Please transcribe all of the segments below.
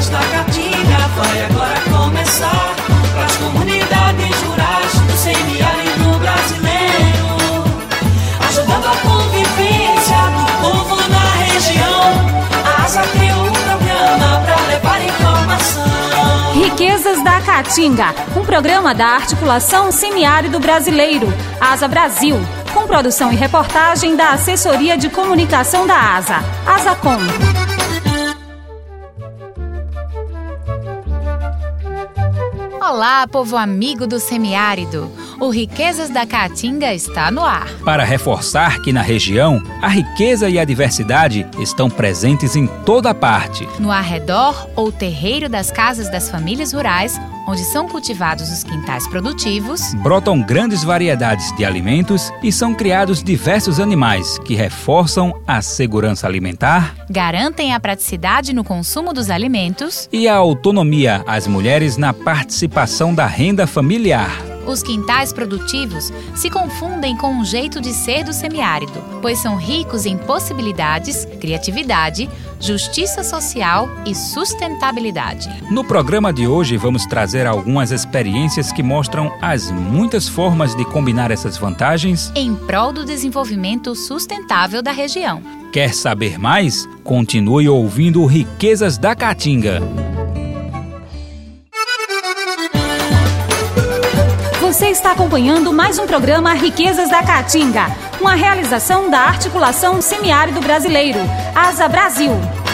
Riquezas da Caatinga vai agora começar pras comunidades rurais do semiárido brasileiro, ajudando a convivência do povo na região. A ASA criou um programa pra levar informação. Riquezas da Caatinga, um programa da Articulação Semiárido Brasileiro, ASA Brasil, com produção e reportagem da Assessoria de Comunicação da ASA, ASACOM. Olá, povo amigo do semiárido. O Riquezas da Caatinga está no ar. Para reforçar que na região, a riqueza e a diversidade estão presentes em toda parte. No arredor ou terreiro das casas das famílias rurais, onde são cultivados os quintais produtivos, brotam grandes variedades de alimentos e são criados diversos animais que reforçam a segurança alimentar, garantem a praticidade no consumo dos alimentos e a autonomia às mulheres na participação da renda familiar. Os quintais produtivos se confundem com um jeito de ser do semiárido, pois são ricos em possibilidades, criatividade, justiça social e sustentabilidade. No programa de hoje vamos trazer algumas experiências que mostram as muitas formas de combinar essas vantagens em prol do desenvolvimento sustentável da região. Quer saber mais? Continue ouvindo Riquezas da Caatinga. Você está acompanhando mais um programa Riquezas da Caatinga, uma realização da Articulação Semiárido Brasileiro, ASA Brasil.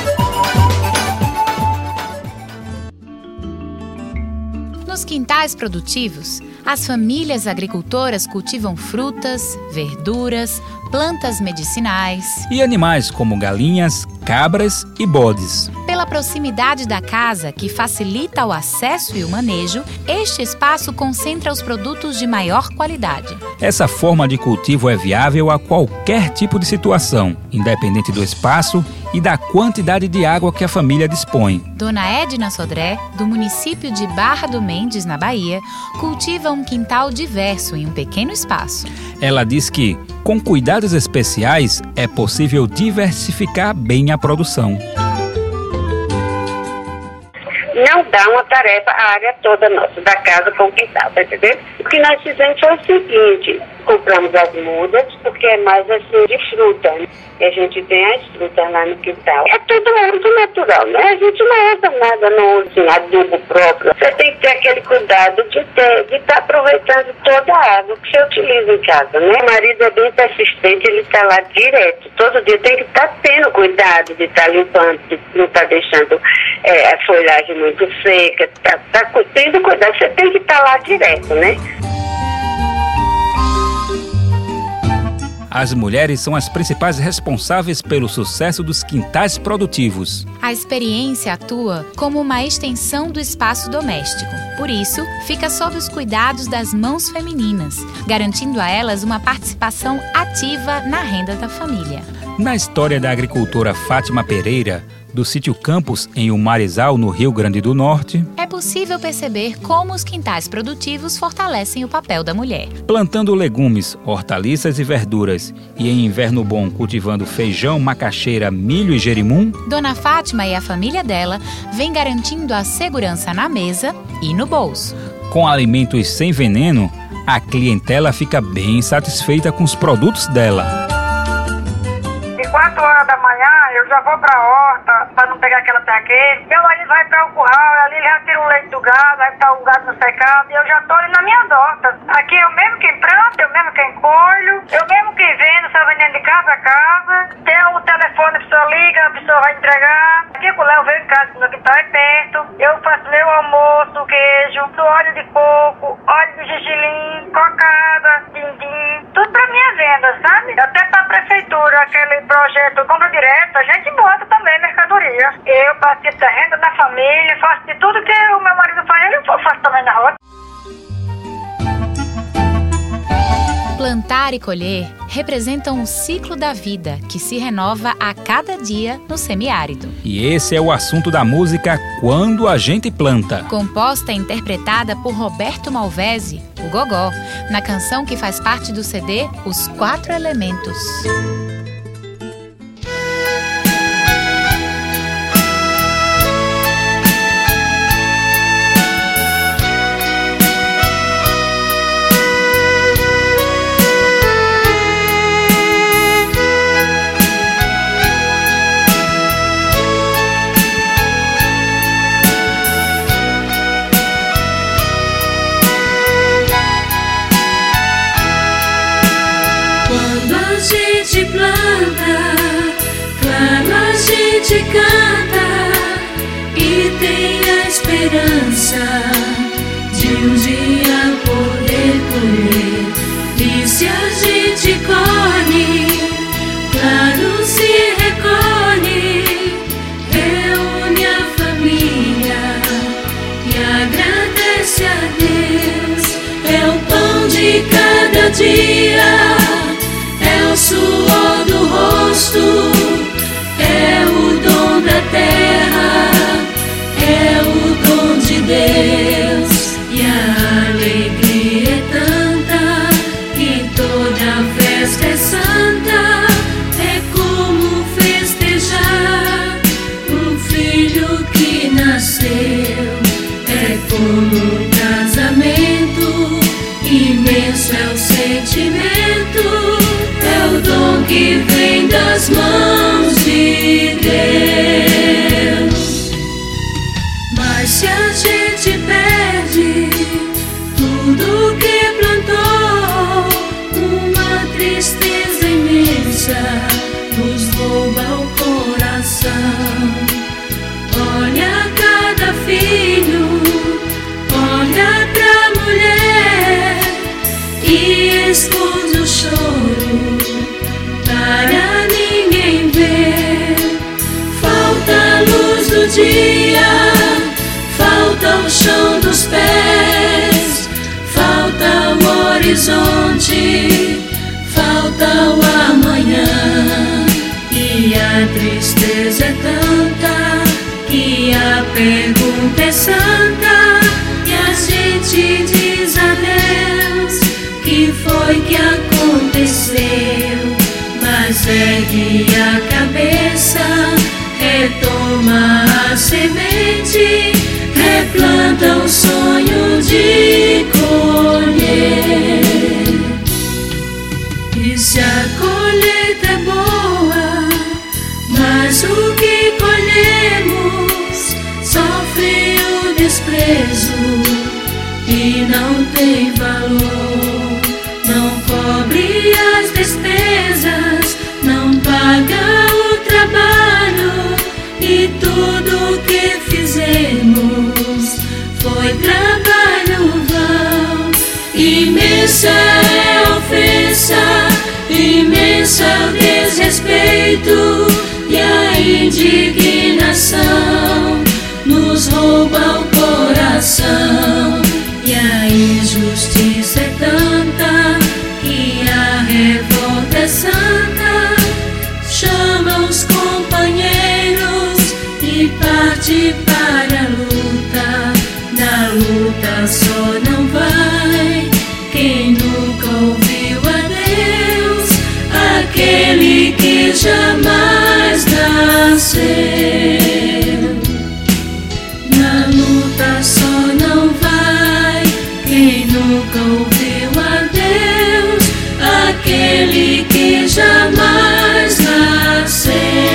Nos quintais produtivos, as famílias agricultoras cultivam frutas, verduras, plantas medicinais e animais como galinhas, cabras e bodes. Pela proximidade da casa, que facilita o acesso e o manejo, este espaço concentra os produtos de maior qualidade. Essa forma de cultivo é viável a qualquer tipo de situação, independente do espaço e da quantidade de água que a família dispõe. Dona Edna Sodré, do município de Barra do Mendes, na Bahia, cultiva um quintal diverso em um pequeno espaço. Ela diz que, com cuidados especiais, é possível diversificar bem a produção. Não dá uma tarefa à área toda nossa, da casa com o quintal, tá entendendo? O que nós fizemos foi o seguinte: compramos as mudas, porque é mais assim de fruta, né? E a gente tem as frutas lá no quintal. É tudo muito natural, né? A gente não usa nada, não usa assim, adubo próprio. Você tem que ter aquele cuidado de estar aproveitando toda a água que você utiliza em casa, né? O marido é bem persistente, ele está lá direto. Todo dia tem que estar tendo cuidado de estar limpando, de não estar deixando a folhagem muito seca, tá tendo cuidado. Você tem que estar lá direto, né? As mulheres são as principais responsáveis pelo sucesso dos quintais produtivos. A experiência atua como uma extensão do espaço doméstico. Por isso, fica sob os cuidados das mãos femininas, garantindo a elas uma participação ativa na renda da família. Na história da agricultora Fátima Pereira, do sítio Campos, em Umarizal, no Rio Grande do Norte, é possível perceber como os quintais produtivos fortalecem o papel da mulher. Plantando legumes, hortaliças e verduras, e em inverno bom cultivando feijão, macaxeira, milho e jerimum, Dona Fátima e a família dela vêm garantindo a segurança na mesa e no bolso. Com alimentos sem veneno, a clientela fica bem satisfeita com os produtos dela. 4 horas da manhã eu já vou pra horta pra não pegar aquela taqueira. Meu marido vai pra o curral, ali ele já tira o leite do gado, vai botar o gado no secado e eu já tô ali nas minhas hortas. Aqui eu mesmo quem planta, eu mesmo quem colho, eu mesmo quem vendo, só vendendo de casa a casa. Tem o telefone, a pessoa liga, a pessoa vai entregar. Aqui eu venho em casa, meu quintal é perto. Eu faço meu almoço, queijo, óleo de coco, óleo de gergelim, cocada, dindim, tudo pra minha venda, sabe? Até pra prefeitura, aquele projeto compra direto, a gente bota também mercadoria. Eu participo da renda da família, faço de tudo que o meu marido faz, eu faço também na rua. Plantar e colher representam um ciclo da vida que se renova a cada dia no semiárido. E esse é o assunto da música Quando a Gente Planta. Composta e interpretada por Roberto Malvese, o Gogó, na canção que faz parte do CD Os 4 Elementos. gente canta e tem a esperança de um dia poder colher. E se a gente colhe, claro, se recolhe, reúne a família e agradece a Deus. É o pão de cada dia, é o suor do rosto, é o dom da terra, é o dom de Deus. E a alegria é tanta que toda festa é santa. É como festejar um filho que nasceu. É como um casamento, imenso é o sentimento. É o dom que vem das mãos de Deus. Mas se a gente perde tudo que plantou, uma tristeza imensa nos rouba o coração. Olha cada filho, olha pra mulher e esconde o choro para ninguém ver. Falta a luz do dia, falta o chão dos pés, falta o horizonte, falta o amanhã. E a tristeza é tanta que a pergunta é santa. E a gente diz a Deus: que foi que aconteceu? Mas ergue a cabeça, retoma a semente, replanta o sonho de colher. E se a colheita é boa, mas o que colhemos sofre o desprezo e não tem valor, não cobre as despesas, não paga o trabalho, e tudo que fizemos foi trabalho vão. Imensa é a ofensa, imensa é o desrespeito, e a indignação nos rouba o coração. E a injustiça é tanta que a revolta é santa. Chama os companheiros e parte para a luta. Na luta só não vai quem nunca ouviu a Deus, aquele que jamais nasceu. Na luta só não vai quem nunca ouviu a Deus, aquele que jamais nasceu.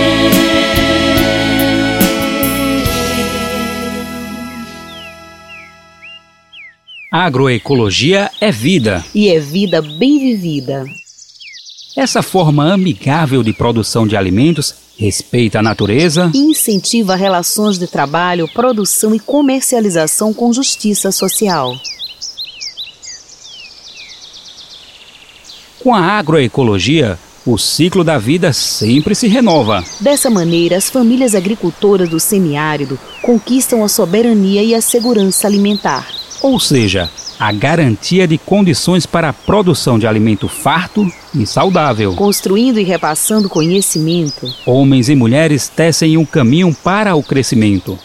A agroecologia é vida. E é vida bem vivida. Essa forma amigável de produção de alimentos respeita a natureza e incentiva relações de trabalho, produção e comercialização com justiça social. Com a agroecologia, o ciclo da vida sempre se renova. Dessa maneira, as famílias agricultoras do semiárido conquistam a soberania e a segurança alimentar. Ou seja, a garantia de condições para a produção de alimento farto e saudável. Construindo e repassando conhecimento, homens e mulheres tecem um caminho para o crescimento.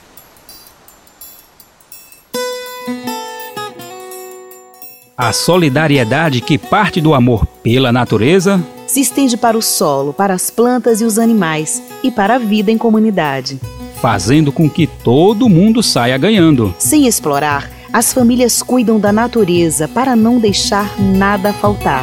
A solidariedade que parte do amor pela natureza se estende para o solo, para as plantas e os animais e para a vida em comunidade, fazendo com que todo mundo saia ganhando. Sem explorar, as famílias cuidam da natureza para não deixar nada faltar.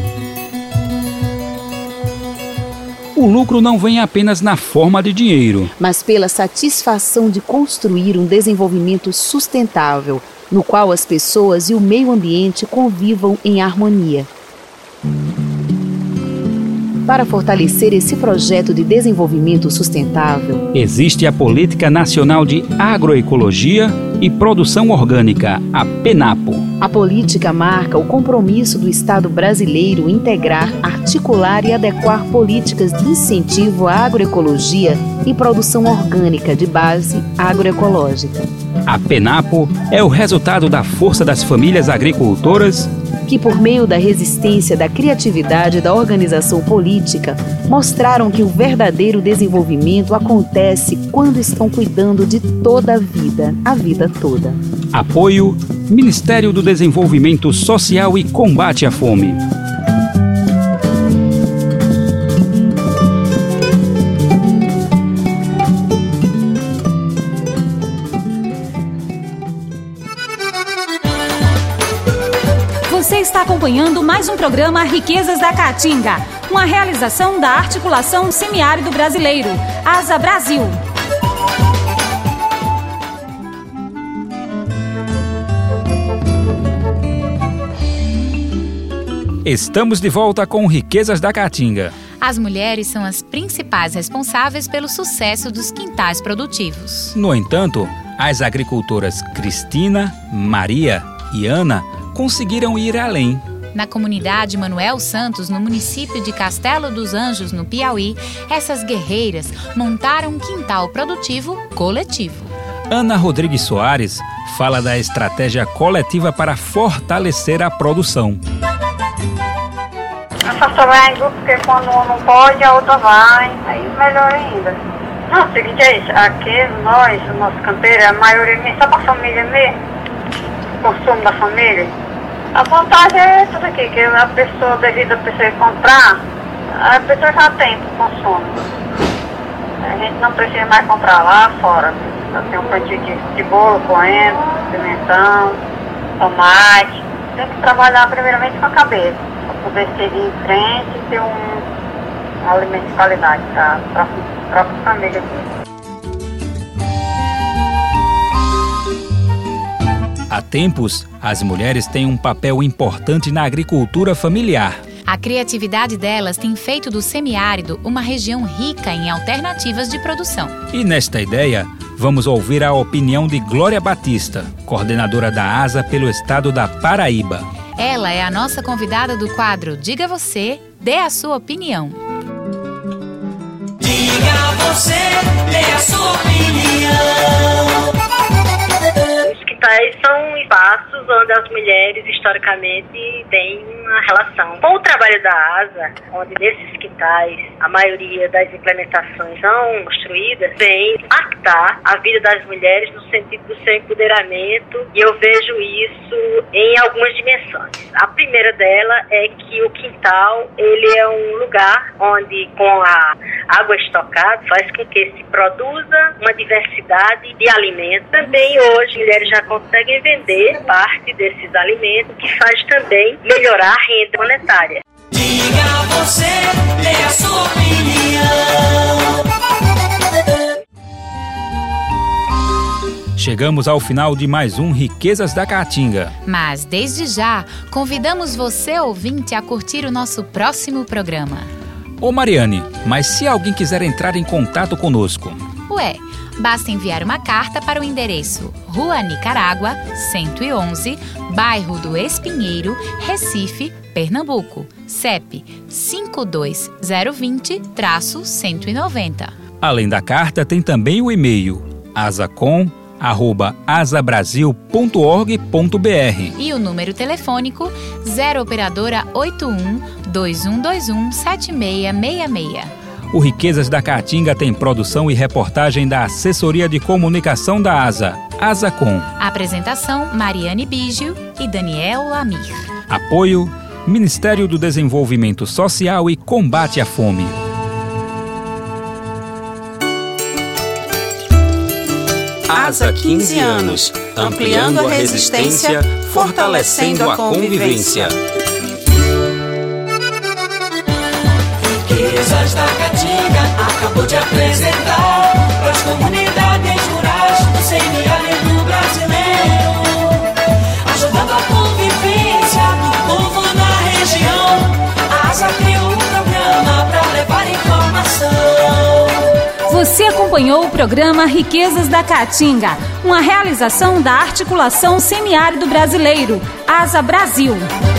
O lucro não vem apenas na forma de dinheiro, mas pela satisfação de construir um desenvolvimento sustentável, no qual as pessoas e o meio ambiente convivam em harmonia. Para fortalecer esse projeto de desenvolvimento sustentável, existe a Política Nacional de Agroecologia e Produção Orgânica, a PENAPO. A política marca o compromisso do Estado brasileiro em integrar, articular e adequar políticas de incentivo à agroecologia e produção orgânica de base agroecológica. A PENAPO é o resultado da força das famílias agricultoras que, por meio da resistência, da criatividade e da organização política, mostraram que o verdadeiro desenvolvimento acontece quando estão cuidando de toda a vida toda. Apoio Ministério do Desenvolvimento Social e Combate à Fome. Você está acompanhando mais um programa Riquezas da Caatinga, uma realização da Articulação Semiárido Brasileiro, ASA Brasil. Estamos de volta com Riquezas da Caatinga. As mulheres são as principais responsáveis pelo sucesso dos quintais produtivos. No entanto, as agricultoras Cristina, Maria e Ana conseguiram ir além. Na comunidade Manuel Santos, no município de Castelo dos Anjos, no Piauí, essas guerreiras montaram um quintal produtivo coletivo. Ana Rodrigues Soares fala da estratégia coletiva para fortalecer a produção. Só vai em grupo, porque quando um não pode, a outra vai. Aí melhor ainda. Não, o seguinte é isso. Aqui, o nosso canteiro, a maioria mesmo, só para a família mesmo. O consumo da família. A vantagem é essa daqui, que a pessoa, devido a pessoa comprar, a pessoa já tem para o consumo. A gente não precisa mais comprar lá fora. Já tem um cantinho de bolo, coentro, pimentão, tomate. Tem que trabalhar primeiramente com a cabeça, para poder seguir em frente e ter um alimento de qualidade para a própria família. Há tempos, as mulheres têm um papel importante na agricultura familiar. A criatividade delas tem feito do semiárido uma região rica em alternativas de produção. E nesta ideia, vamos ouvir a opinião de Glória Batista, coordenadora da ASA pelo estado da Paraíba. Ela é a nossa convidada do quadro Diga Você, Dê a Sua Opinião. Diga você, dê a sua opinião. Os quintais são espaços onde as mulheres, historicamente, têm uma relação com o trabalho da ASA, onde nesses quintais a maioria das implementações são construídas, vem impactar a vida das mulheres no sentido do seu empoderamento, e eu vejo isso em algumas dimensões. A primeira dela é que o quintal, ele é um lugar onde, com a água estocada, faz com que se produza uma diversidade de alimentos. Também hoje, mulheres já conseguem vender parte desses alimentos, que faz também melhorar a renda monetária. Diga você, dê a sua opinião. Chegamos ao final de mais um Riquezas da Caatinga. Mas, desde já, convidamos você, ouvinte, a curtir o nosso próximo programa. Ô Mariane, mas se alguém quiser entrar em contato conosco? Ué, basta enviar uma carta para o endereço Rua Nicarágua, 111, Bairro do Espinheiro, Recife, Pernambuco, CEP 52020-190. Além da carta, tem também o e-mail asacom@asabrasil.org.br e o número telefônico 0 operadora 81 2121 7666. O Riquezas da Caatinga tem produção e reportagem da Assessoria de Comunicação da ASA, ASACOM. Apresentação Mariane Bígio e Daniel Lamir. Apoio Ministério do Desenvolvimento Social e Combate à Fome. ASA 15 anos, ampliando a resistência, fortalecendo a convivência. Riquezas da Caatinga acabou de apresentar para as comunidades rurais do semiárido brasileiro, ajudando a convivência do povo na região. A ASA criou um programa para acompanhou o programa Riquezas da Caatinga, uma realização da Articulação Semiárido Brasileiro, ASA Brasil.